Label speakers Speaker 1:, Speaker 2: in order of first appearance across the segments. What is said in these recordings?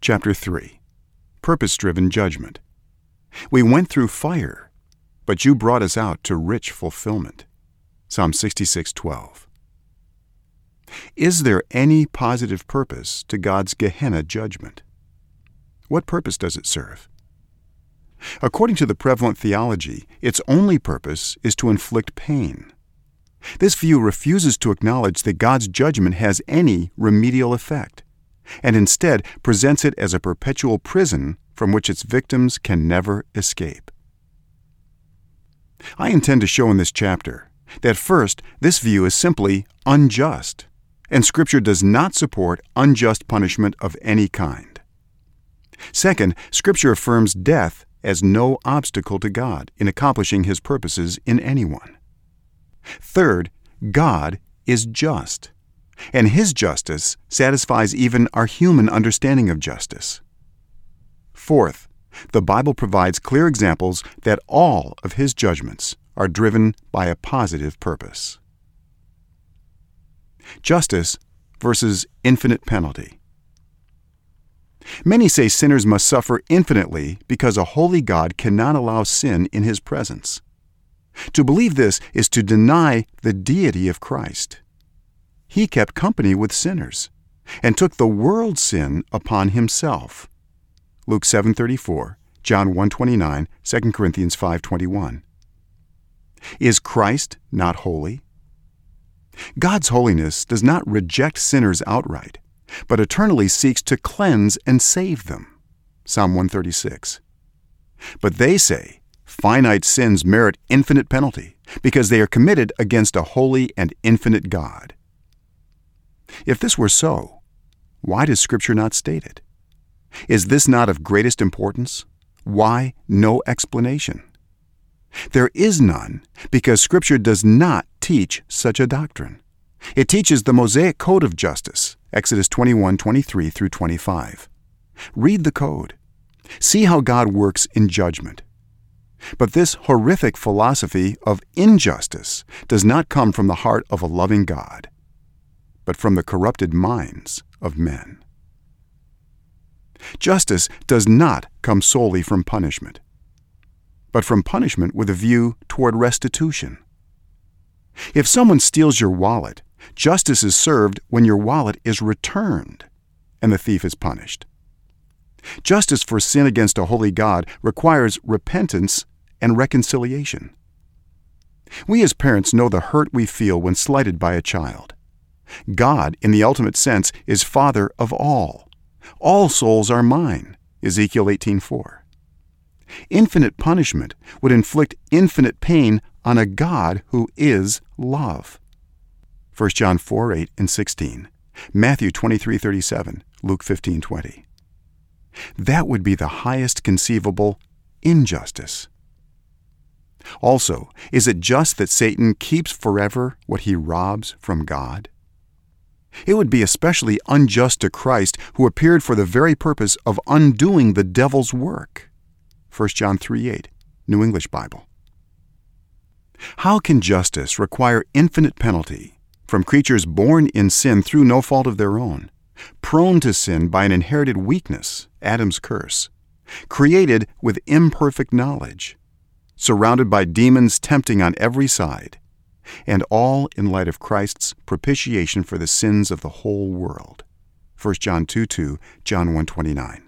Speaker 1: Chapter 3. Purpose-driven judgment. We went through fire, but you brought us out to rich fulfillment. Psalm 66:12. Is there any positive purpose to God's Gehenna judgment? What purpose does it serve? According to the prevalent theology, its only purpose is to inflict pain. This view refuses to acknowledge that God's judgment has any remedial effect, and instead presents it as a perpetual prison from which its victims can never escape. I intend to show in this chapter that first, this view is simply unjust, and Scripture does not support unjust punishment of any kind. Second, Scripture affirms death as no obstacle to God in accomplishing His purposes in anyone. Third, God is just, and His justice satisfies even our human understanding of justice. Fourth, the Bible provides clear examples that all of His judgments are driven by a positive purpose. Justice versus infinite penalty. Many say sinners must suffer infinitely because a holy God cannot allow sin in His presence. To believe this is to deny the deity of Christ. He kept company with sinners and took the world's sin upon Himself. Luke 7:34, John 1:29, 2 Corinthians 5:21. Is Christ not holy? God's holiness does not reject sinners outright, but eternally seeks to cleanse and save them. Psalm 136. But they say, finite sins merit infinite penalty because they are committed against a holy and infinite God. If this were so, why does Scripture not state it? Is this not of greatest importance? Why no explanation? There is none because Scripture does not teach such a doctrine. It teaches the Mosaic code of justice, Exodus 21:23 through 25. Read the code. See how God works in judgment. But this horrific philosophy of injustice does not come from the heart of a loving God, but from the corrupted minds of men. Justice does not come solely from punishment, but from punishment with a view toward restitution. If someone steals your wallet, justice is served when your wallet is returned and the thief is punished. Justice for sin against a holy God requires repentance and reconciliation. We as parents know the hurt we feel when slighted by a child. God, in the ultimate sense, is Father of all. All souls are mine, Ezekiel 18:4. Infinite punishment would inflict infinite pain on a God who is love. 1 John 4:8 and 16, Matthew 23:37, Luke 15:20. That would be the highest conceivable injustice. Also, is it just that Satan keeps forever what he robs from God? It would be especially unjust to Christ, who appeared for the very purpose of undoing the devil's work. 1 John 3:8, New English Bible. How can justice require infinite penalty from creatures born in sin through no fault of their own, prone to sin by an inherited weakness, Adam's curse, created with imperfect knowledge, surrounded by demons tempting on every side, and all in light of Christ's propitiation for the sins of the whole world? 1 John 2:2, John 1:29.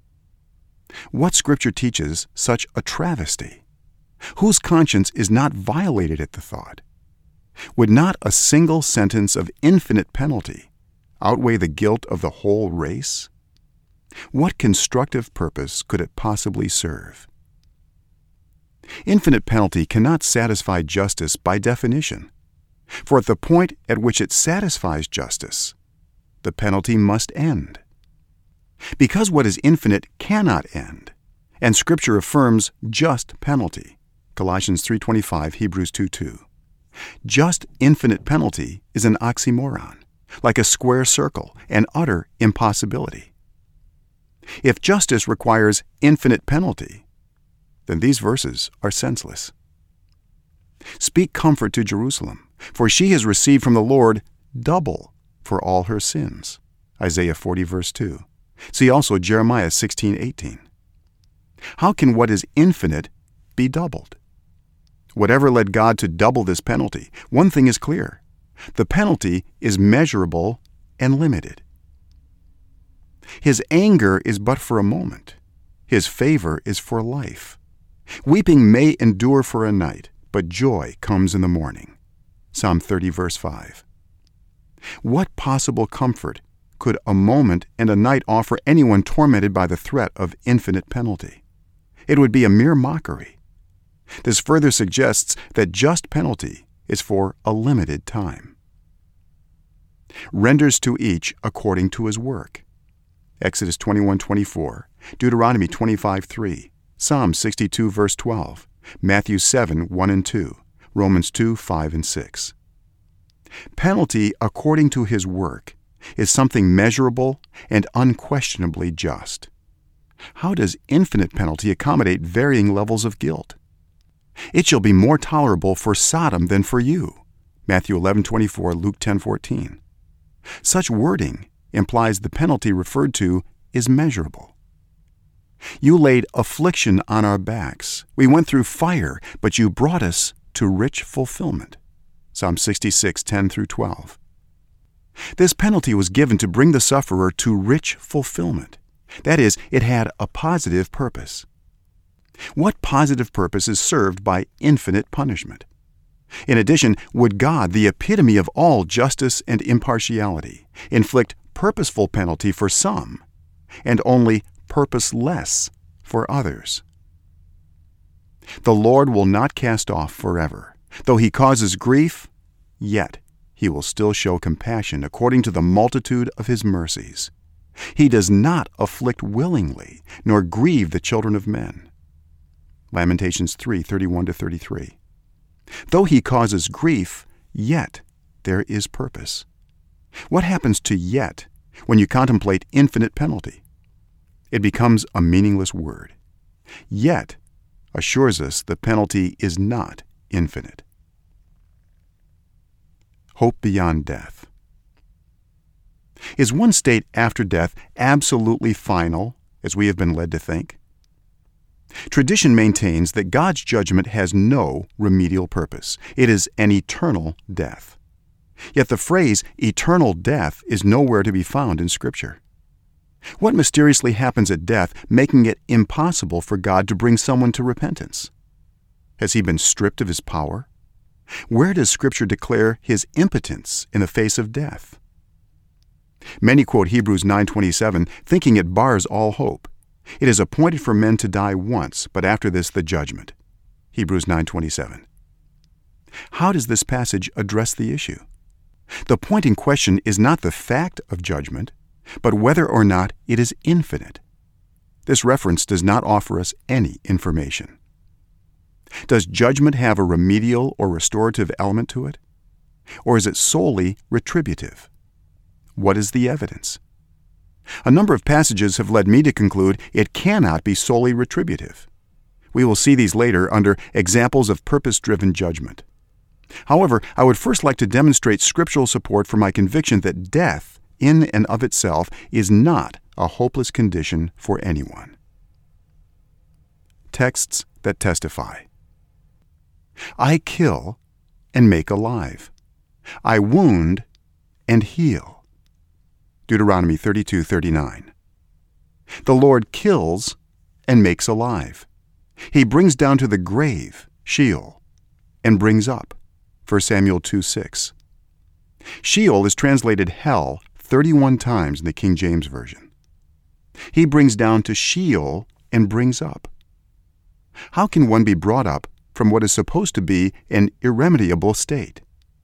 Speaker 1: What Scripture teaches such a travesty? Whose conscience is not violated at the thought? Would not a single sentence of infinite penalty outweigh the guilt of the whole race? What constructive purpose could it possibly serve? Infinite penalty cannot satisfy justice by definition, for at the point at which it satisfies justice, the penalty must end. Because what is infinite cannot end, and Scripture affirms just penalty, Colossians 3:25, Hebrews 2:2. Just infinite penalty is an oxymoron, like a square circle, an utter impossibility. If justice requires infinite penalty, then these verses are senseless. Speak comfort to Jerusalem, for she has received from the Lord double for all her sins. Isaiah 40 verse 2. See also Jeremiah 16:18. How can what is infinite be doubled? Whatever led God to double this penalty, one thing is clear. The penalty is measurable and limited. His anger is but for a moment. His favor is for life. Weeping may endure for a night, but joy comes in the morning. Psalm 30, verse 5. What possible comfort could a moment and a night offer anyone tormented by the threat of infinite penalty? It would be a mere mockery. This further suggests that just penalty is for a limited time. Renders to each according to his work. Exodus 21:24, Deuteronomy 25:3, Psalm 62 verse 12, Matthew 7:1 and 2, Romans 2:5 and 6. Penalty according to his work is something measurable and unquestionably just. How does infinite penalty accommodate varying levels of guilt? It shall be more tolerable for Sodom than for you. Matthew 11:24, Luke 10:14. Such wording implies the penalty referred to is measurable. You laid affliction on our backs. We went through fire, but you brought us to rich fulfillment. Psalm 66:10 through 12. This penalty was given to bring the sufferer to rich fulfillment. That is, it had a positive purpose. What positive purpose is served by infinite punishment? In addition, would God, the epitome of all justice and impartiality, inflict purposeful penalty for some and only purposeless for others? The Lord will not cast off forever. Though he causes grief, yet he will still show compassion according to the multitude of his mercies. He does not afflict willingly, nor grieve the children of men. Lamentations 3:31-33. Though he causes grief, yet there is purpose. What happens to yet when you contemplate infinite penalty? It becomes a meaningless word. Yet assures us the penalty is not infinite. Hope beyond death. Is one state after death absolutely final, as we have been led to think? Tradition maintains that God's judgment has no remedial purpose. It is an eternal death. Yet the phrase eternal death is nowhere to be found in Scripture. What mysteriously happens at death, making it impossible for God to bring someone to repentance? Has he been stripped of his power? Where does Scripture declare his impotence in the face of death? Many quote Hebrews 9:27, thinking it bars all hope. It is appointed for men to die once, but after this the judgment. Hebrews 9:27. How does this passage address the issue? The point in question is not the fact of judgment, but whether or not it is infinite. This reference does not offer us any information. Does judgment have a remedial or restorative element to it? Or is it solely retributive? What is the evidence? A number of passages have led me to conclude it cannot be solely retributive. We will see these later under examples of purpose-driven judgment. However, I would first like to demonstrate scriptural support for my conviction that death, in and of itself, is not a hopeless condition for anyone. Texts that testify. I kill and make alive. I wound and heal. Deuteronomy 32:39. The Lord kills and makes alive. He brings down to the grave, Sheol, and brings up, 1 Samuel 2:6. Sheol is translated hell 31 times in the King James Version. He brings down to Sheol and brings up. How can one be brought up from what is supposed to be an irremediable state?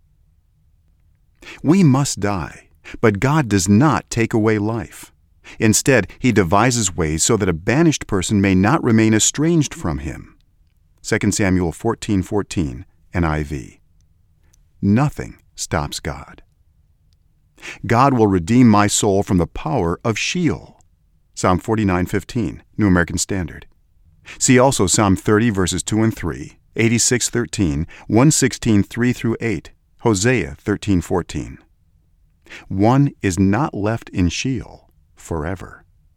Speaker 1: We must die. But God does not take away life. Instead, he devises ways so that a banished person may not remain estranged from him. 2 Samuel 14:14, NIV. Nothing stops God. God will redeem my soul from the power of Sheol. Psalm 49:15, New American Standard. See also Psalm 30 verses 2 and 3, 86:13, 116 3-8, Hosea 13:14. One is not left in Sheol forever.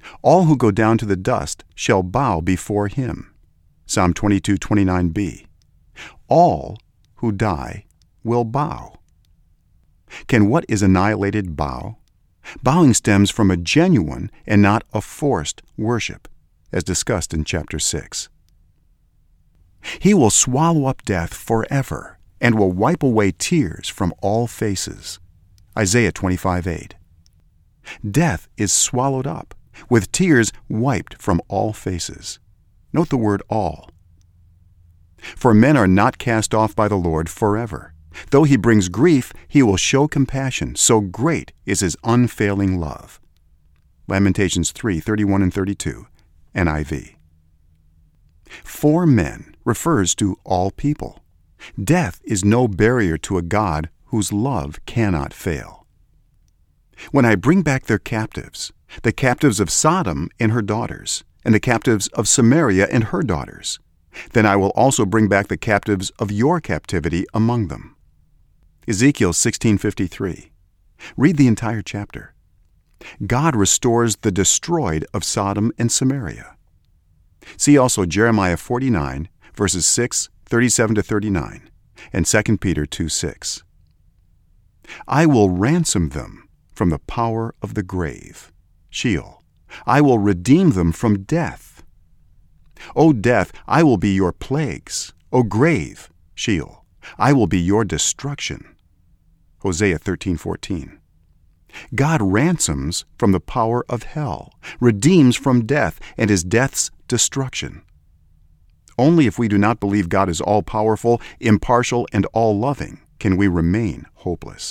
Speaker 1: All who go down to the dust shall bow before him. Psalm 22:29b. All who die will bow. Can what is annihilated bow? Bowing stems from a genuine and not a forced worship, as discussed in chapter 6. He will swallow up death forever and will wipe away tears from all faces. Isaiah 25:8. Death is swallowed up, with tears wiped from all faces. Note the word all. For men are not cast off by the Lord forever. Though he brings grief, he will show compassion, so great is his unfailing love. Lamentations 3:31 and 32, NIV. For men refers to all people. Death is no barrier to a God whose love cannot fail. When I bring back their captives, the captives of Sodom and her daughters, and the captives of Samaria and her daughters, then I will also bring back the captives of your captivity among them. Ezekiel 16:53. Read the entire chapter. God restores the destroyed of Sodom and Samaria. See also Jeremiah 49, verses 6, 37 to 39, and 2 Peter 2:6. I will ransom them from the power of the grave, Sheol. I will redeem them from death. O death, I will be your plagues. O grave, Sheol, I will be your destruction. Hosea 13:14. God ransoms from the power of hell, redeems from death, and is death's destruction. Only if we do not believe God is all-powerful, impartial, and all-loving can we remain hopeless.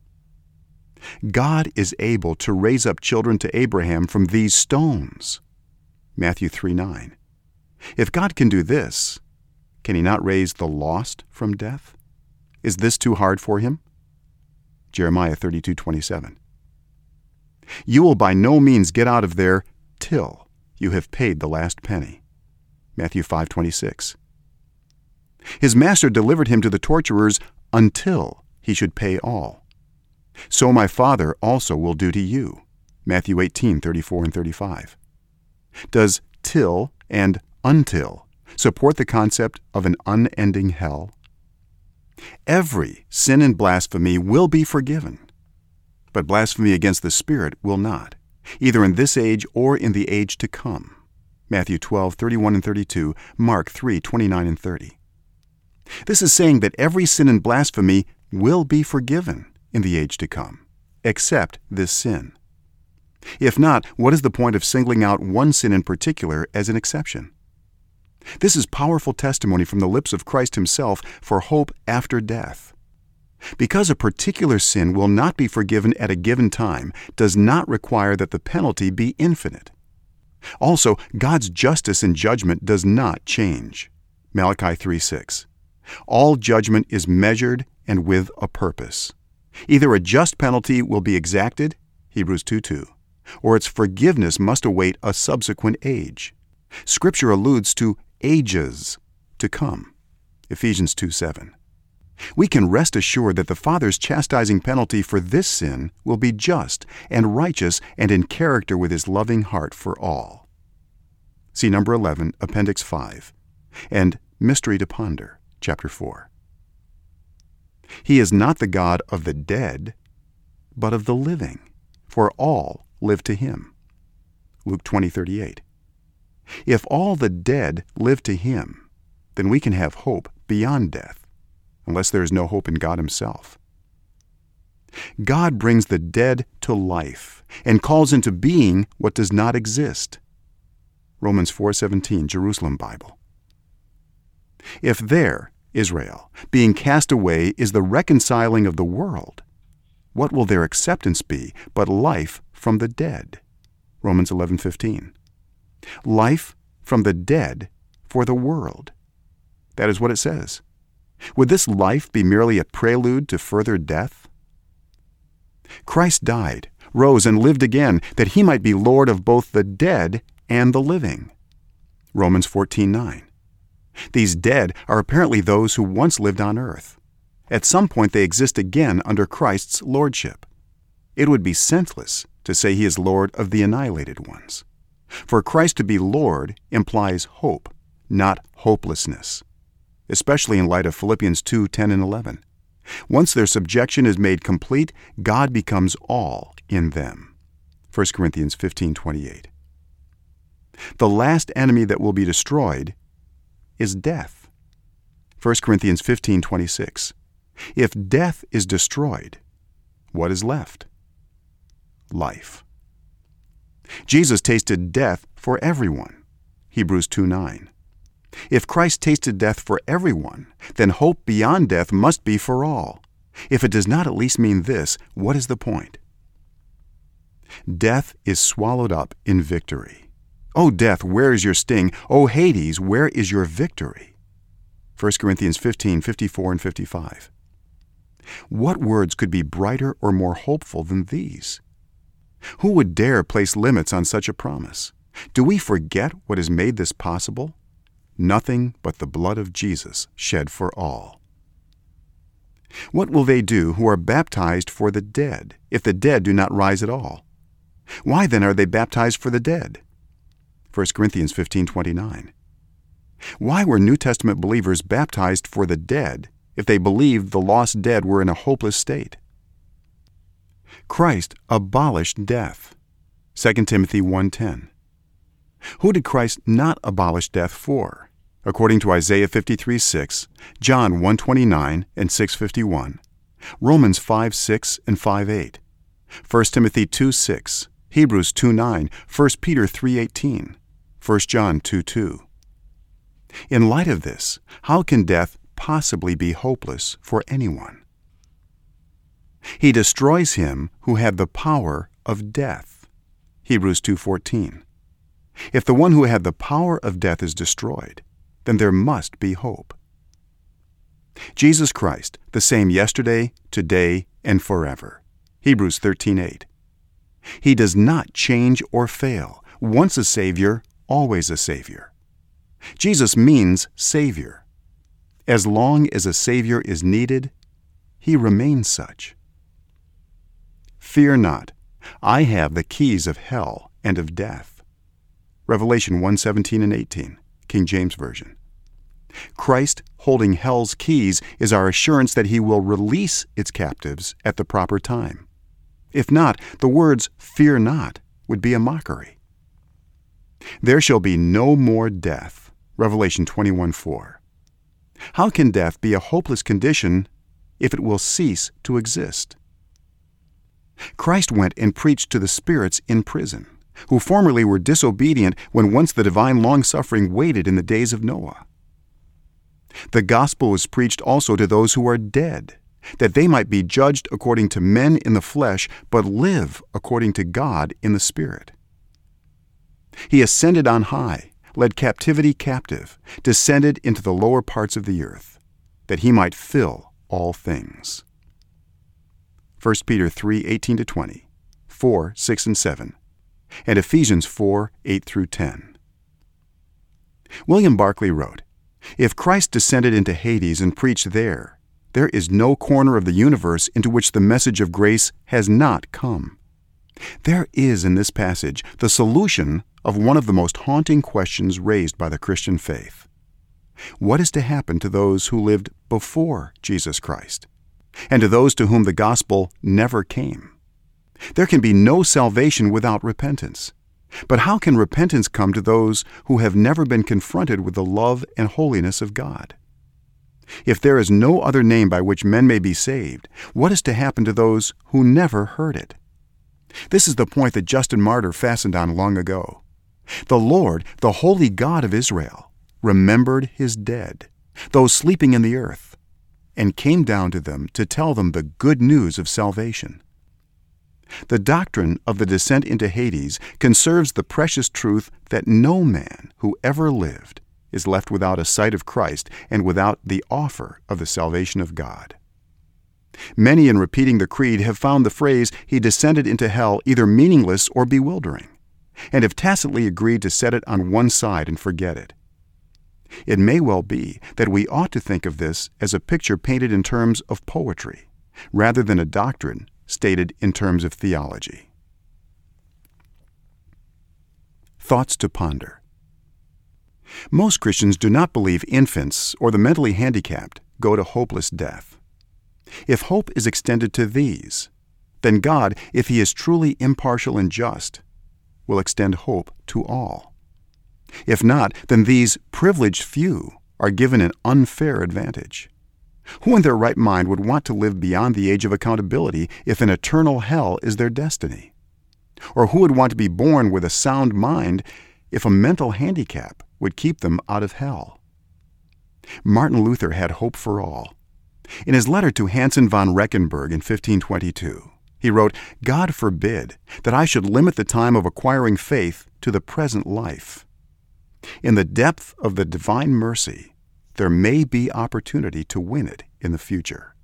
Speaker 1: God is able to raise up children to Abraham from these stones. Matthew 3:9. If God can do this, can he not raise the lost from death? Is this too hard for him? Jeremiah 32:27. You will by no means get out of there till you have paid the last penny. Matthew 5:26. His master delivered him to the torturers until he should pay all. So my Father also will do to you. Matthew 18:34 and 35. Does till and until support the concept of an unending hell? Every sin and blasphemy will be forgiven, but blasphemy against the Spirit will not, either in this age or in the age to come. Matthew 12:31 and 32, Mark 3:29 and 30. This is saying that every sin and blasphemy will be forgiven in the age to come, except this sin. If not, what is the point of singling out one sin in particular as an exception? This is powerful testimony from the lips of Christ himself for hope after death. Because a particular sin will not be forgiven at a given time does not require that the penalty be infinite. Also, God's justice and judgment does not change. Malachi 3:6. All judgment is measured and with a purpose. Either a just penalty will be exacted, Hebrews 2:2, or its forgiveness must await a subsequent age. Scripture alludes to ages to come, Ephesians 2:7. We can rest assured that the Father's chastising penalty for this sin will be just and righteous and in character with his loving heart for all. See number 11, Appendix 5, and Mystery to Ponder, Chapter 4. He is not the God of the dead, but of the living, for all live to him. Luke 20:38. If all the dead live to him, then we can have hope beyond death, unless there is no hope in God himself. God brings the dead to life and calls into being what does not exist. Romans 4:17, Jerusalem Bible. If there, Israel, being cast away is the reconciling of the world, what will their acceptance be but life from the dead? Romans 11:15. Life from the dead for the world. That is what it says. Would this life be merely a prelude to further death? Christ died, rose, and lived again, that he might be Lord of both the dead and the living. Romans 14:9. These dead are apparently those who once lived on earth. At some point they exist again under Christ's lordship. It would be senseless to say he is Lord of the annihilated ones. For Christ to be Lord implies hope, not hopelessness, especially in light of Philippians 2:10 and 11. Once their subjection is made complete, God becomes all in them. 1 Corinthians 15:28. The last enemy that will be destroyed is death. 1 Corinthians 15:26. If death is destroyed, what is left? Life. Jesus tasted death for everyone. Hebrews 2:9. If Christ tasted death for everyone, then hope beyond death must be for all. If it does not at least mean this, what is the point? Death is swallowed up in victory. O death, where is your sting? O Hades, where is your victory? 1 Corinthians 15:54 and 55. What words could be brighter or more hopeful than these? Who would dare place limits on such a promise? Do we forget what has made this possible? Nothing but the blood of Jesus shed for all. What will they do who are baptized for the dead, if the dead do not rise at all? Why then are they baptized for the dead? 1 Corinthians 15:29. Why were New Testament believers baptized for the dead if they believed the lost dead were in a hopeless state? Christ abolished death. 2 Timothy 1:10. Who did Christ not abolish death for? According to Isaiah 53:6, John 1:29 and 6:51, Romans 5:6 and 5:8, 1 Timothy 2:6, Hebrews 2:9, 1 Peter 3:18, 1 John 2:2. In light of this, how can death possibly be hopeless for anyone? He destroys him who had the power of death. Hebrews 2:14. If the one who had the power of death is destroyed, then there must be hope. Jesus Christ, the same yesterday, today, and forever. Hebrews 13:8. He does not change or fail. Once a Savior, always a Savior. Jesus means Savior. As long as a Savior is needed, He remains such. Fear not, I have the keys of hell and of death. Revelation 1:17 and 18, King James Version. Christ, holding hell's keys, is our assurance that He will release its captives at the proper time. If not, the words, "fear not," would be a mockery. There shall be no more death. Revelation 21:4. How can death be a hopeless condition if it will cease to exist? Christ went and preached to the spirits in prison, who formerly were disobedient when once the divine long-suffering waited in the days of Noah. The gospel was preached also to those who are dead, that they might be judged according to men in the flesh, but live according to God in the Spirit. He ascended on high, led captivity captive, descended into the lower parts of the earth, that He might fill all things. 1 Peter 3:18-20, 4:6 and 7, and Ephesians 4:8 through 10. William Barclay wrote, "If Christ descended into Hades and preached there is no corner of the universe into which the message of grace has not come." There is in this passage the solution of one of the most haunting questions raised by the Christian faith. What is to happen to those who lived before Jesus Christ, and to those to whom the gospel never came? There can be no salvation without repentance. But how can repentance come to those who have never been confronted with the love and holiness of God? If there is no other name by which men may be saved, what is to happen to those who never heard it? This is the point that Justin Martyr fastened on long ago. The Lord, the holy God of Israel, remembered His dead, those sleeping in the earth, and came down to them to tell them the good news of salvation. The doctrine of the descent into Hades conserves the precious truth that no man who ever lived is left without a sight of Christ and without the offer of the salvation of God. Many in repeating the creed have found the phrase "He descended into hell" either meaningless or bewildering, and have tacitly agreed to set it on one side and forget it. It may well be that we ought to think of this as a picture painted in terms of poetry, rather than a doctrine stated in terms of theology. Thoughts to ponder. Most Christians do not believe infants or the mentally handicapped go to hopeless death. If hope is extended to these, then God, if He is truly impartial and just, will extend hope to all. If not, then these privileged few are given an unfair advantage. Who in their right mind would want to live beyond the age of accountability if an eternal hell is their destiny? Or who would want to be born with a sound mind if a mental handicap would keep them out of hell? Martin Luther had hope for all. In his letter to Hansen von Reckenberg in 1522, he wrote, "God forbid that I should limit the time of acquiring faith to the present life. In the depth of the divine mercy, there may be opportunity to win it in the future."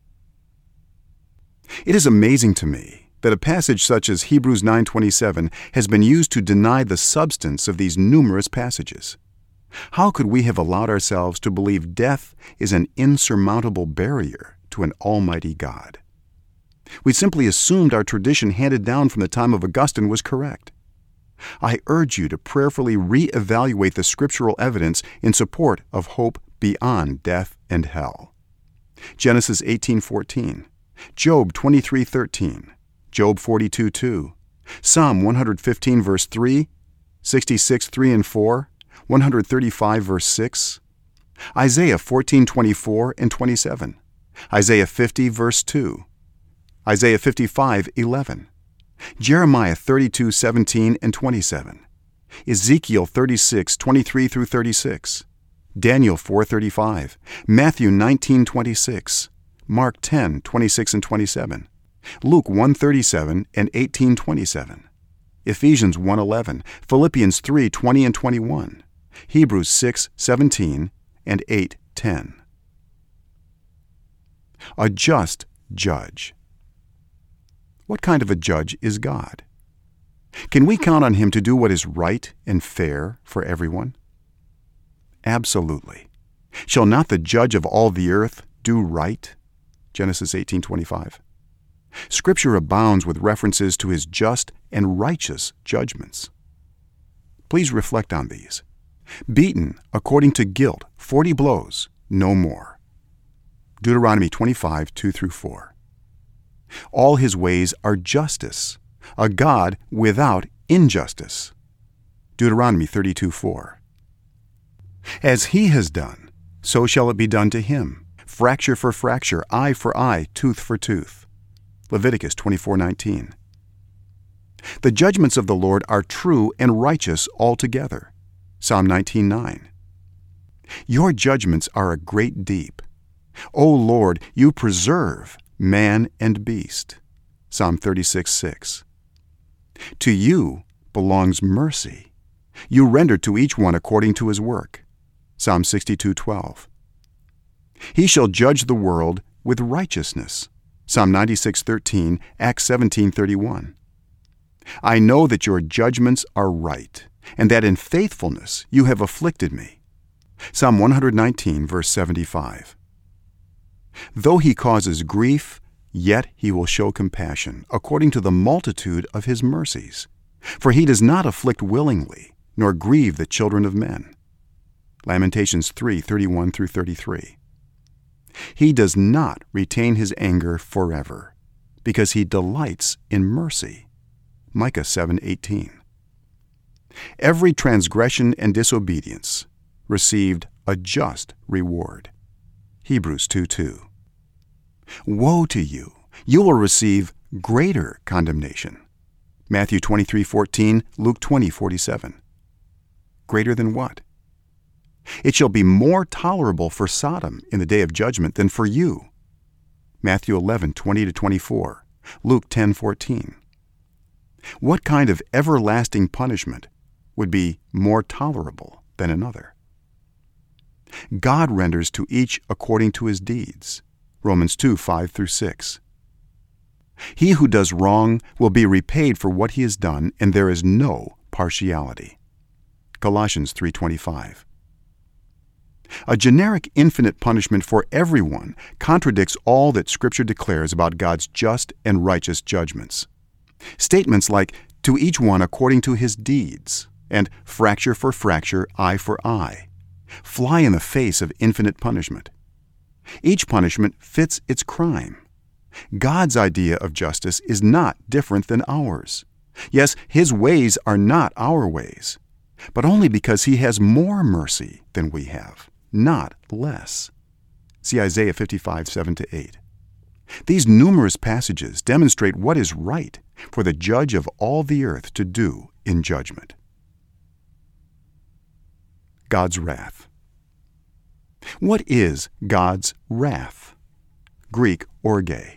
Speaker 1: It is amazing to me that a passage such as Hebrews 9:27 has been used to deny the substance of these numerous passages. How could we have allowed ourselves to believe death is an insurmountable barrier to an almighty God? We simply assumed our tradition handed down from the time of Augustine was correct. I urge you to prayerfully re-evaluate the scriptural evidence in support of hope beyond death and hell. Genesis 18:14, Job 23:13, Job 42:2, Psalm 115 verse 3, 66 3 and 4, 135 verse 6, Isaiah 14:24 and 27, Isaiah 50 verse 2, Isaiah 55:11, Jeremiah 32:17 and 27, Ezekiel 36:23 through 36, Daniel 4:35, Matthew 19:26, Mark 10:26 and 27, Luke 1:37 and 18:27, Ephesians 1:11, Philippians 3:20 and 21, Hebrews 6:17 and 8:10. A just judge. What kind of a judge is God? Can we count on Him to do what is right and fair for everyone? Absolutely. Shall not the judge of all the earth do right? Genesis 18:25. Scripture abounds with references to His just and righteous judgments. Please reflect on these. Beaten according to guilt, 40 blows, no more. Deuteronomy 25:2 through 4. All His ways are justice, a God without injustice. Deuteronomy 32:4. As He has done, so shall it be done to him. Fracture for fracture, eye for eye, tooth for tooth. Leviticus 24:19. The judgments of the Lord are true and righteous altogether. Psalm 19:9. Your judgments are a great deep. O Lord, you preserve man and beast. Psalm 36:6. To you belongs mercy. You render to each one according to his work. Psalm 62:12. He shall judge the world with righteousness. Psalm 96:13, Acts 17:31. I know that your judgments are right, and that in faithfulness you have afflicted me. Psalm 119, verse 75. Though he causes grief, yet he will show compassion, according to the multitude of his mercies. For he does not afflict willingly, nor grieve the children of men. Lamentations 3:31 through 33. He does not retain his anger forever, because he delights in mercy. Micah 7:18. Every transgression and disobedience received a just reward. Hebrews 2:2. Woe to you! You will receive greater condemnation. Matthew 23:14, Luke 20:47. Greater than what? It shall be more tolerable for Sodom in the day of judgment than for you. Matthew 11:20-24, Luke 10:14. What kind of everlasting punishment would be more tolerable than another? God renders to each according to his deeds. Romans 2:5 through 6. He who does wrong will be repaid for what he has done, and there is no partiality. Colossians 3:25. A generic infinite punishment for everyone contradicts all that Scripture declares about God's just and righteous judgments. Statements like, to each one according to his deeds, and fracture for fracture, eye for eye, fly in the face of infinite punishment. Each punishment fits its crime. God's idea of justice is not different than ours. Yes, His ways are not our ways, but only because He has more mercy than we have, not less. See Isaiah 55, 7-8. These numerous passages demonstrate what is right for the judge of all the earth to do in judgment. God's wrath. What is God's wrath? Greek, orge.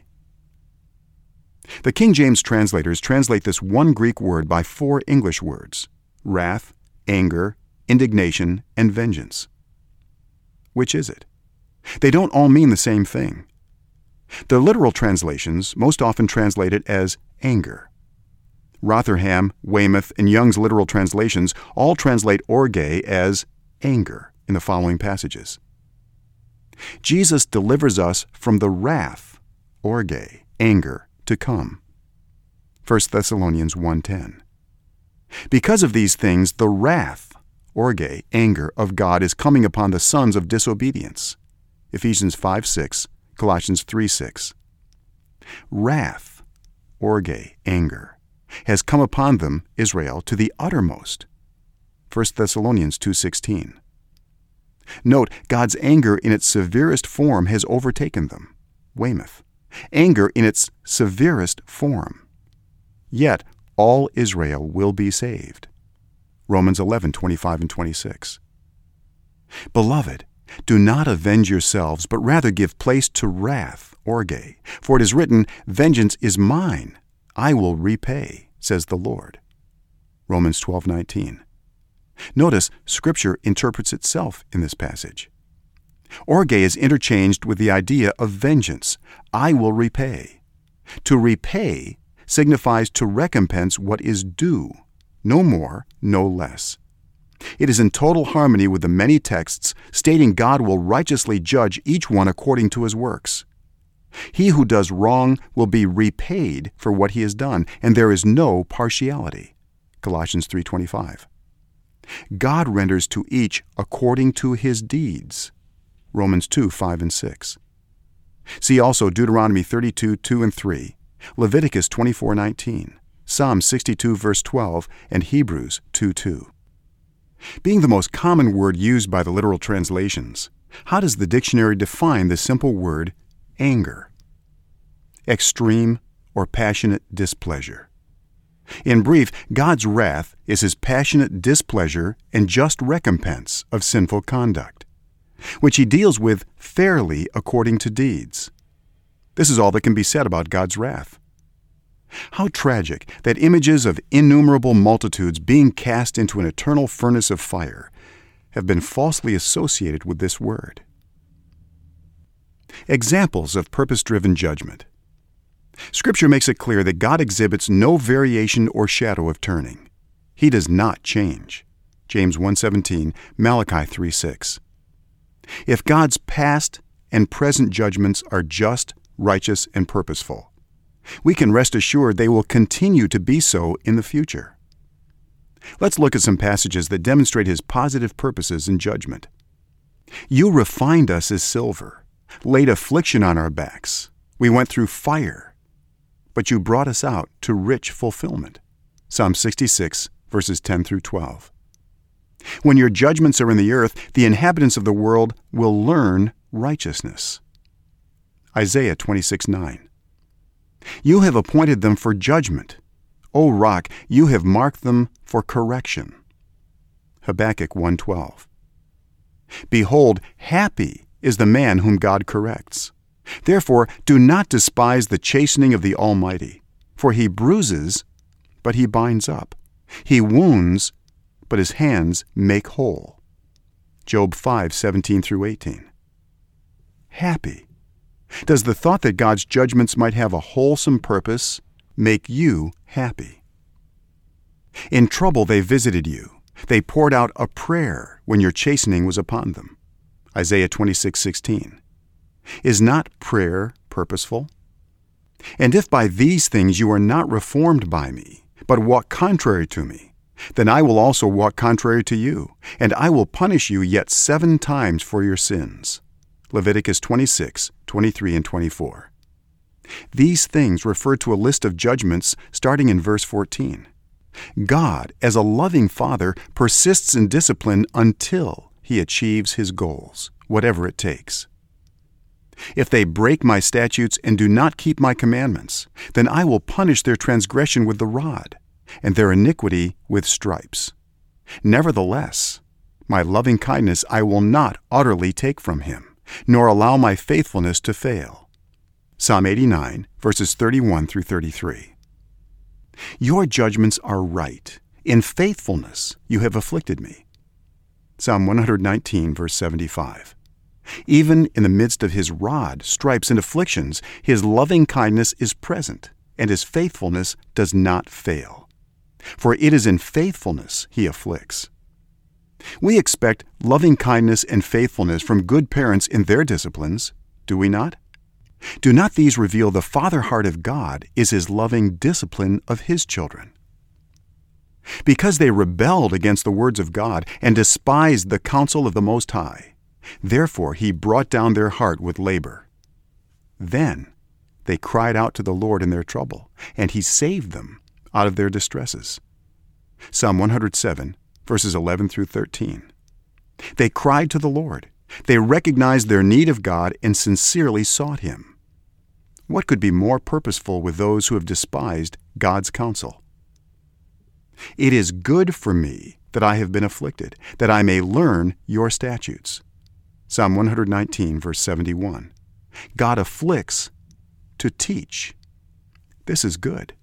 Speaker 1: The King James translators translate this one Greek word by 4 English words: wrath, anger, indignation, and vengeance. Which is it? They don't all mean the same thing. The literal translations most often translate it as anger. Rotherham, Weymouth, and Young's literal translations all translate orge as anger in the following passages. Jesus delivers us from the wrath, orge, anger, to come. 1 Thessalonians 1:10. Because of these things, the wrath, orge, anger, of God is coming upon the sons of disobedience. Ephesians 5:6, Colossians 3:6. Wrath, orge, anger, has come upon them, Israel, to the uttermost. 1 Thessalonians 2:16. Note, God's anger in its severest form has overtaken them. Weymouth. Anger in its severest form. Yet all Israel will be saved. Romans 11:25 and 26. Beloved, do not avenge yourselves, but rather give place to wrath, orge. For it is written, vengeance is mine, I will repay, says the Lord. Romans 12:19. Notice, Scripture interprets itself in this passage. Orge is interchanged with the idea of vengeance. I will repay. To repay signifies to recompense what is due, no more, no less. It is in total harmony with the many texts stating God will righteously judge each one according to his works. He who does wrong will be repaid for what he has done, and there is no partiality. Colossians 3:25. God renders to each according to his deeds. Romans 2:5 and 6. See also Deuteronomy 32:2 and 3, Leviticus 24:19, Psalm 62 verse 12, and Hebrews 2:2. Being the most common word used by the literal translations, how does the dictionary define the simple word anger? Extreme or passionate displeasure. In brief, God's wrath is his passionate displeasure and just recompense of sinful conduct, which he deals with fairly according to deeds. This is all that can be said about God's wrath. How tragic that images of innumerable multitudes being cast into an eternal furnace of fire have been falsely associated with this word. Examples of purpose-driven judgment. Scripture makes it clear that God exhibits no variation or shadow of turning. He does not change. James 1:17, Malachi 3:6. If God's past and present judgments are just, righteous, and purposeful, we can rest assured they will continue to be so in the future. Let's look at some passages that demonstrate his positive purposes in judgment. You refined us as silver, laid affliction on our backs. We went through fire, but you brought us out to rich fulfillment. Psalm 66, verses 10 through 12. When your judgments are in the earth, the inhabitants of the world will learn righteousness. Isaiah 26:9. You have appointed them for judgment. O rock, you have marked them for correction. Habakkuk 1:12. Behold, happy is the man whom God corrects. Therefore, do not despise the chastening of the Almighty, for he bruises, but he binds up. He wounds, but his hands make whole. Job 5:17 through 18. Happy. Does the thought that God's judgments might have a wholesome purpose make you happy? In trouble they visited you. They poured out a prayer when your chastening was upon them. Isaiah 26:16. Is not prayer purposeful? And if by these things you are not reformed by me, but walk contrary to me, Then I will also walk contrary to you, and I will punish you yet 7 times for your sins. Leviticus 26, 23, and 24. These things refer to a list of judgments starting in verse 14. God, as a loving Father, persists in discipline until He achieves His goals, whatever it takes. If they break my statutes and do not keep my commandments, then I will punish their transgression with the rod, and their iniquity with stripes. Nevertheless, my loving kindness I will not utterly take from him, nor allow my faithfulness to fail. Psalm 89, verses 31 through 33. Your judgments are right. In faithfulness you have afflicted me. Psalm 119, verse 75. Even in the midst of his rod, stripes, and afflictions, his loving kindness is present, and his faithfulness does not fail. For it is in faithfulness he afflicts. We expect loving kindness and faithfulness from good parents in their disciplines, do we not? Do not these reveal the Father heart of God is his loving discipline of his children? Because they rebelled against the words of God and despised the counsel of the Most High, therefore he brought down their heart with labor. Then they cried out to the Lord in their trouble, and he saved them out of their distresses. Psalm 107, verses 11 through 13. They cried to the Lord. They recognized their need of God and sincerely sought him. What could be more purposeful with those who have despised God's counsel? It is good for me that I have been afflicted, that I may learn your statutes. Psalm 119, verse 71. God afflicts to teach. This is good.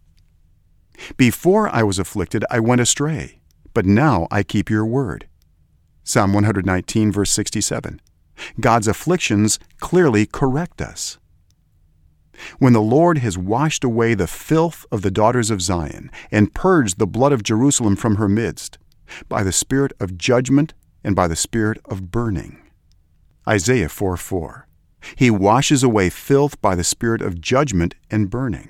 Speaker 1: Before I was afflicted, I went astray, but now I keep your word. Psalm 119, verse 67. God's afflictions clearly correct us. When the Lord has washed away the filth of the daughters of Zion and purged the blood of Jerusalem from her midst, by the spirit of judgment and by the spirit of burning. Isaiah 4:4. He washes away filth by the spirit of judgment and burning.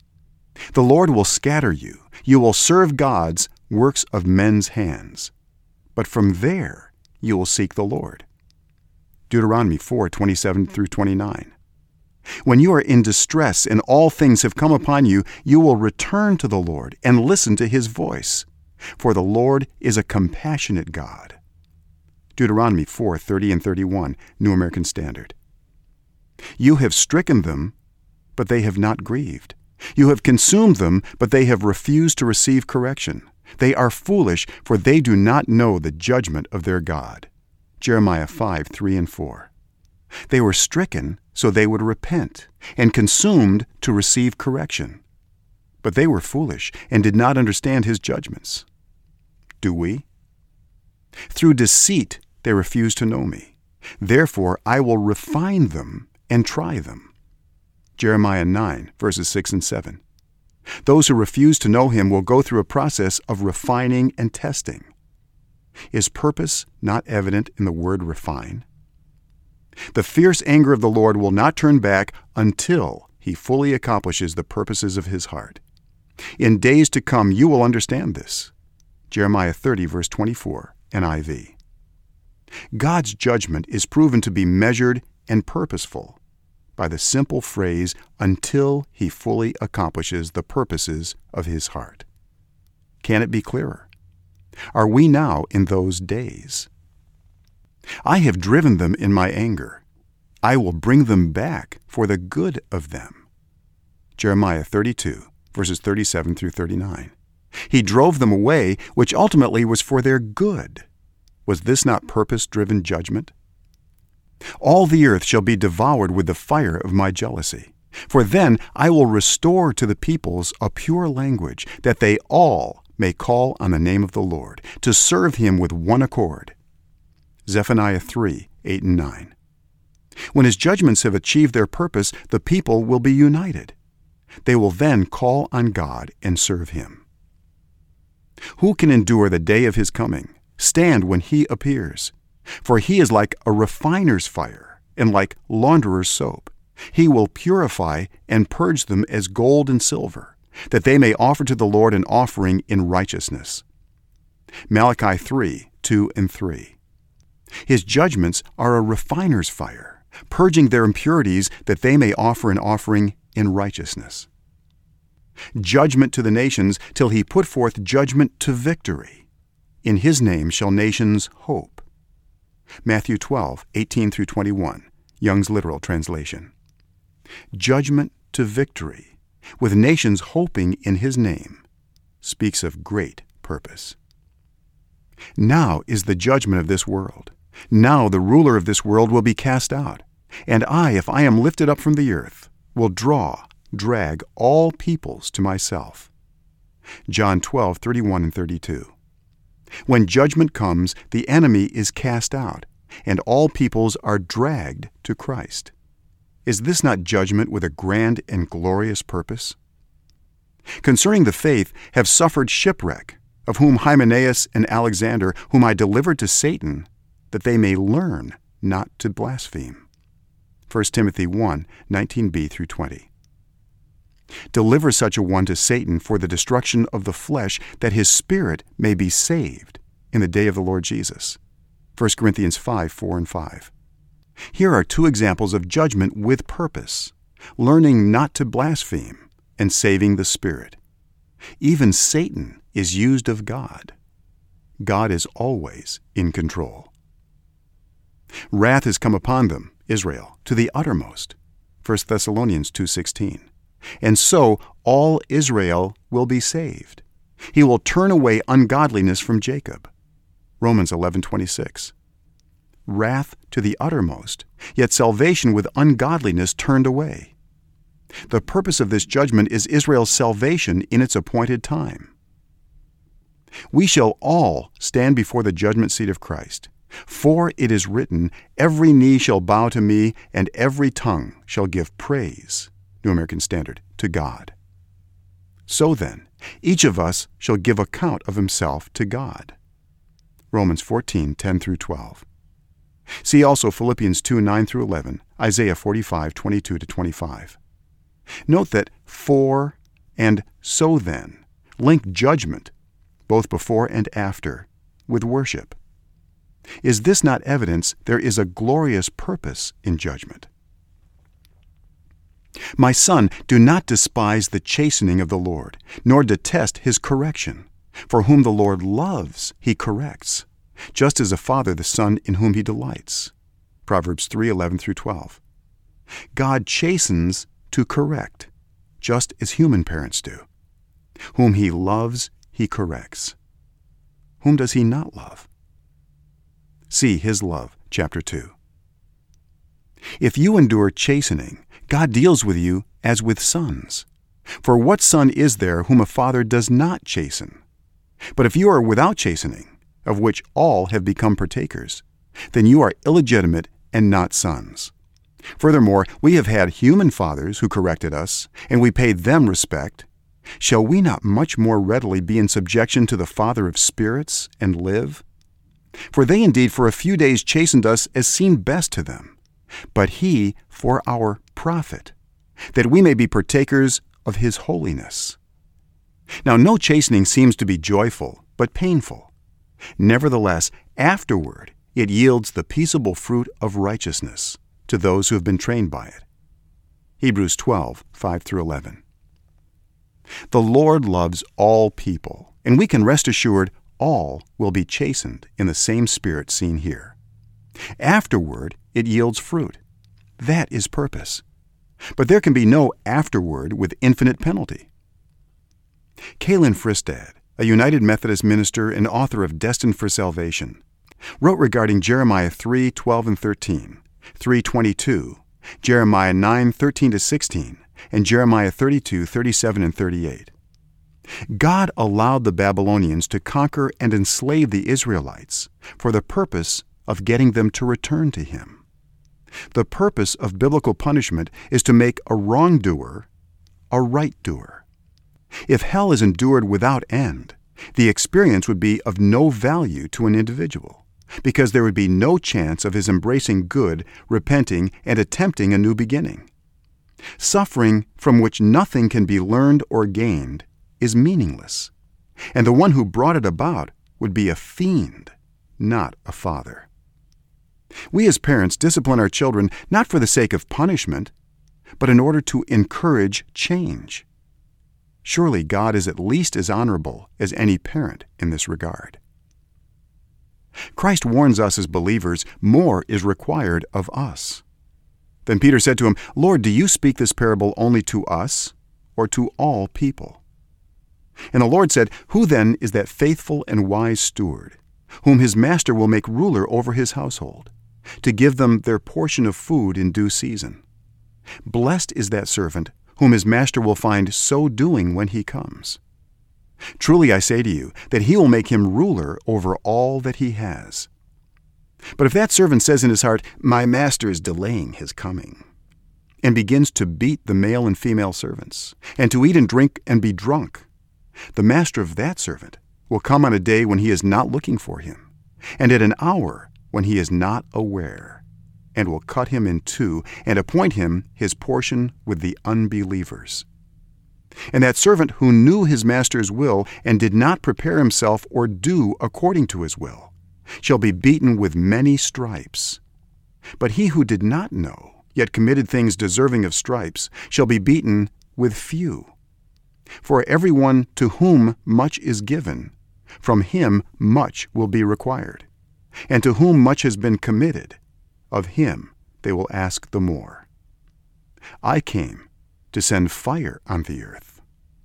Speaker 1: The Lord will scatter you. You will serve gods, works of men's hands. But from there you will seek the Lord. Deuteronomy 4:27 through 29. When you are in distress and all things have come upon you, you will return to the Lord and listen to his voice. For the Lord is a compassionate God. Deuteronomy 4:30 and 31, New American Standard. You have stricken them, but they have not grieved. You have consumed them, but they have refused to receive correction. They are foolish, for they do not know the judgment of their God. Jeremiah 5:3 and 4. They were stricken so they would repent, and consumed to receive correction. But they were foolish and did not understand his judgments. Do we? Through deceit they refuse to know me. Therefore I will refine them and try them. Jeremiah 9, verses 6 and 7. Those who refuse to know him will go through a process of refining and testing. Is purpose not evident in the word refine? The fierce anger of the Lord will not turn back until he fully accomplishes the purposes of his heart. In days to come you will understand this. Jeremiah 30, verse 24, NIV. God's judgment is proven to be measured and purposeful by the simple phrase, until he fully accomplishes the purposes of his heart. Can it be clearer? Are we now in those days? I have driven them in my anger. I will bring them back for the good of them. Jeremiah 32, verses 37 through 39. He drove them away, which ultimately was for their good. Was this not purpose-driven judgment? All the earth shall be devoured with the fire of my jealousy. For then I will restore to the peoples a pure language, that they all may call on the name of the Lord, to serve him with one accord. Zephaniah 3, 8 and 9. When his judgments have achieved their purpose, the people will be united. They will then call on God and serve him. Who can endure the day of his coming? Stand when he appears. For he is like a refiner's fire, and like launderer's soap. He will purify and purge them as gold and silver, that they may offer to the Lord an offering in righteousness. Malachi 3, 2 and 3. His judgments are a refiner's fire, purging their impurities that they may offer an offering in righteousness. Judgment to the nations till he put forth judgment to victory. In his name shall nations hope. Matthew 12, 18 through 21, Young's literal translation. Judgment to victory, with nations hoping in his name, speaks of great purpose. Now is the judgment of this world. Now the ruler of this world will be cast out, and I, if I am lifted up from the earth, will drag all peoples to myself. John 12, 31 and 32. When judgment comes, the enemy is cast out, and all peoples are dragged to Christ. Is this not judgment with a grand and glorious purpose? Concerning the faith have suffered shipwreck, of whom Hymenaeus and Alexander, whom I delivered to Satan, that they may learn not to blaspheme. 1 Timothy 1, 19b through 20. Deliver such a one to Satan for the destruction of the flesh, that his spirit may be saved in the day of the Lord Jesus. 1 Corinthians 5, 4 and 5. Here are two examples of judgment with purpose, learning not to blaspheme and saving the spirit. Even Satan is used of God. God is always in control. Wrath has come upon them, Israel, to the uttermost. 1 Thessalonians 2:16. And so all Israel will be saved. He will turn away ungodliness from Jacob. Romans 11:26. Wrath to the uttermost, yet salvation with ungodliness turned away. The purpose of this judgment is Israel's salvation in its appointed time. We shall all stand before the judgment seat of Christ. For it is written, every knee shall bow to me, and every tongue shall give praise, New American Standard, to God. So then, each of us shall give account of himself to God. Romans 14, 10 through 12. See also Philippians 2, 9 through 11, Isaiah 45, 22 to 25. Note that for and so then link judgment, both before and after, with worship. Is this not evidence there is a glorious purpose in judgment? My son, do not despise the chastening of the Lord, nor detest his correction. For whom the Lord loves, he corrects, just as a father the son in whom he delights. Proverbs 3, 11 through 12. God chastens to correct, just as human parents do. Whom he loves, he corrects. Whom does he not love? See His Love, chapter 2. If you endure chastening, God deals with you as with sons. For what son is there whom a father does not chasten? But if you are without chastening, of which all have become partakers, then you are illegitimate and not sons. Furthermore, we have had human fathers who corrected us, and we paid them respect. Shall we not much more readily be in subjection to the Father of spirits and live? For they indeed for a few days chastened us as seemed best to them, but he for our profit, that we may be partakers of his holiness. Now no chastening seems to be joyful, but painful. Nevertheless, afterward it yields the peaceable fruit of righteousness to those who have been trained by it. Hebrews 12, 5 through 11. The Lord loves all people, and we can rest assured all will be chastened in the same spirit seen here. Afterward, it yields fruit. That is purpose. But there can be no afterward with infinite penalty. Kalin Fristad, a United Methodist minister and author of Destined for Salvation, wrote regarding Jeremiah 3, 12 and 13, 3:22, Jeremiah 9, 13 to 16, and Jeremiah 32, 37 and 38. God allowed the Babylonians to conquer and enslave the Israelites for the purpose of getting them to return to Him. The purpose of biblical punishment is to make a wrongdoer a right doer. If hell is endured without end, the experience would be of no value to an individual, because there would be no chance of his embracing good, repenting, and attempting a new beginning. Suffering from which nothing can be learned or gained is meaningless, and the one who brought it about would be a fiend, not a father. We as parents discipline our children not for the sake of punishment, but in order to encourage change. Surely God is at least as honorable as any parent in this regard. Christ warns us as believers more is required of us. Then Peter said to him, "Lord, do you speak this parable only to us or to all people?" And the Lord said, "Who then is that faithful and wise steward, whom his master will make ruler over his household, to give them their portion of food in due season? Blessed is that servant whom his master will find so doing when he comes. Truly I say to you, that he will make him ruler over all that he has. But if that servant says in his heart, 'My master is delaying his coming,' and begins to beat the male and female servants, and to eat and drink and be drunk, the master of that servant will come on a day when he is not looking for him, and at an hour when he is not aware, and will cut him in two, and appoint him his portion with the unbelievers. And that servant who knew his master's will, and did not prepare himself or do according to his will, shall be beaten with many stripes. But he who did not know, yet committed things deserving of stripes, shall be beaten with few. For everyone to whom much is given, from him much will be required. And to whom much has been committed, of him they will ask the more. I came to send fire on the earth."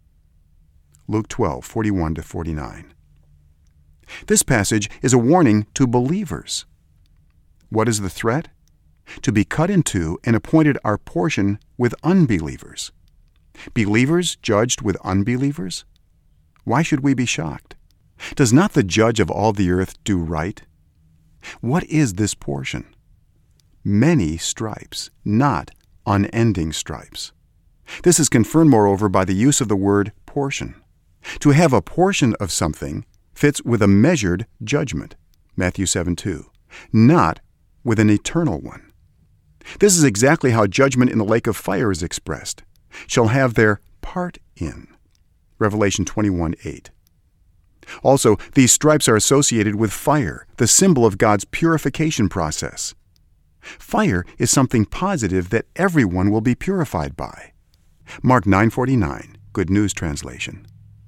Speaker 1: Luke 12:41-49. This passage is a warning to believers. What is the threat? To be cut in two and appointed our portion with unbelievers. Believers judged with unbelievers? Why should we be shocked? Does not the judge of all the earth do right? What is this portion? Many stripes, not unending stripes. This is confirmed, moreover, by the use of the word portion. To have a portion of something fits with a measured judgment, Matthew 7:2, not with an eternal one. This is exactly how judgment in the lake of fire is expressed. Shall have their part in, Revelation 21:8. Also, these stripes are associated with fire, the symbol of God's purification process. Fire is something positive that everyone will be purified by. Mark 9:49, Good News Translation.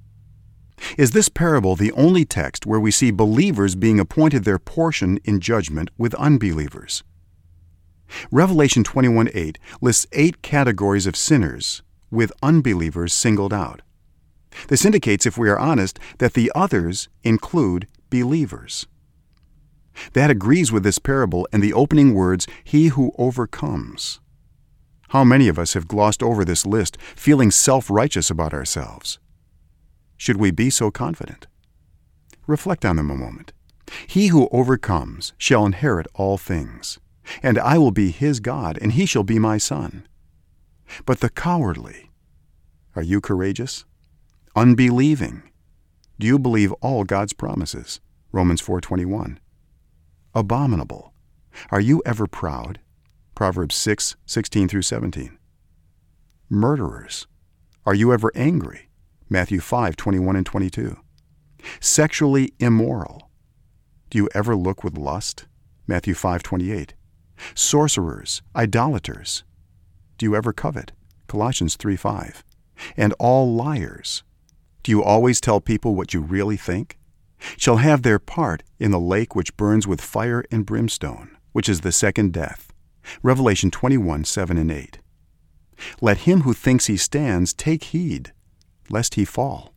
Speaker 1: Is this parable the only text where we see believers being appointed their portion in judgment with unbelievers? Revelation 21:8 lists 8 categories of sinners, with unbelievers singled out. This indicates, if we are honest, that the others include believers. That agrees with this parable and the opening words, "He who overcomes." How many of us have glossed over this list, feeling self-righteous about ourselves? Should we be so confident? Reflect on them a moment. "He who overcomes shall inherit all things, and I will be his God, and he shall be my son." But the cowardly, are you courageous? Unbelieving, do you believe all God's promises? Romans 4:21. Abominable, are you ever proud? Proverbs 6:16-17. Murderers, are you ever angry? Matthew 5:21-22. Sexually immoral, do you ever look with lust? Matthew 5:28. Sorcerers, idolaters, do you ever covet? Colossians 3:5. And all liars, do you always tell people what you really think? Shall have their part in the lake which burns with fire and brimstone, which is the second death. Revelation 21:7-8. Let him who thinks he stands take heed, lest he fall.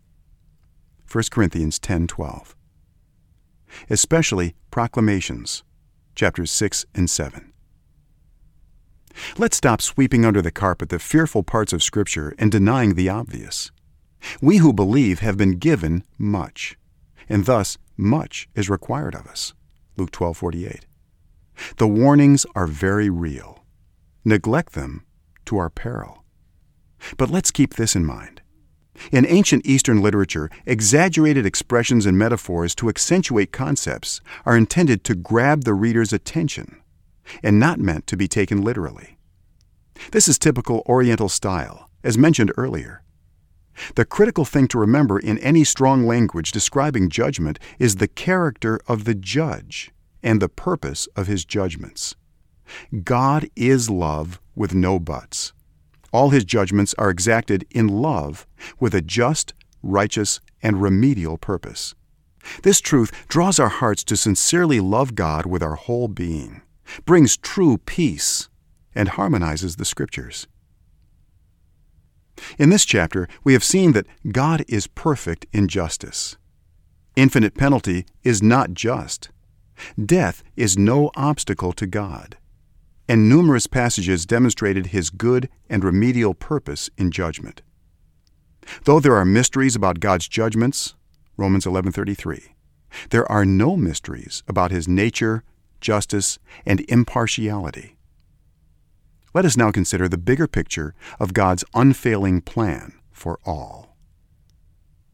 Speaker 1: 1 Corinthians 10:12. Especially proclamations, chapters 6 and 7. Let's stop sweeping under the carpet the fearful parts of Scripture and denying the obvious. We who believe have been given much, and thus much is required of us. Luke 12:48. The warnings are very real. Neglect them to our peril. But let's keep this in mind. In ancient Eastern literature, exaggerated expressions and metaphors to accentuate concepts are intended to grab the reader's attention and not meant to be taken literally. This is typical Oriental style, as mentioned earlier. The critical thing to remember in any strong language describing judgment is the character of the judge and the purpose of his judgments. God is love with no buts. All his judgments are exacted in love with a just, righteous, and remedial purpose. This truth draws our hearts to sincerely love God with our whole being, brings true peace, and harmonizes the Scriptures. In this chapter, we have seen that God is perfect in justice. Infinite penalty is not just. Death is no obstacle to God. And numerous passages demonstrated his good and remedial purpose in judgment. Though there are mysteries about God's judgments, Romans 11:33, there are no mysteries about his nature, justice, and impartiality. Let us now consider the bigger picture of God's unfailing plan for all.